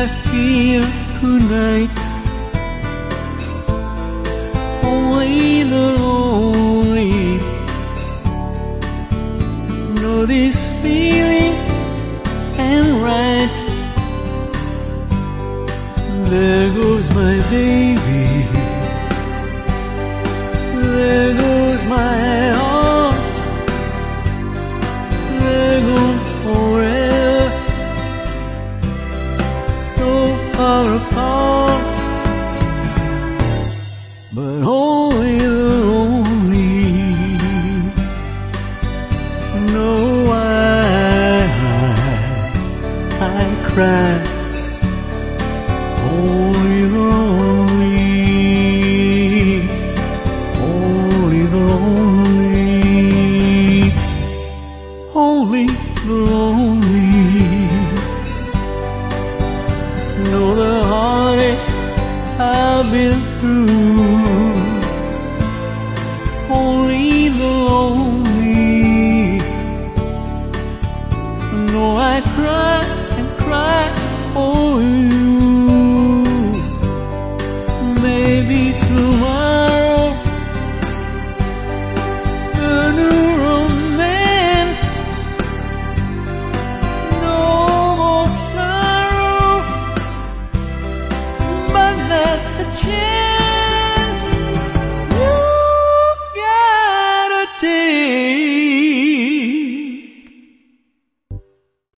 feel tonight. Only the lonely know this feeling and right. There goes my baby, there goes my heart, there goes forever, so far apart. But only the lonely know why I cry. Only the lonely, only the lonely, only the lonely know the heartache I've been through. Only the lonely know I cry and cry for you. Maybe tomorrow a new romance, no more sorrow, but that's the chance.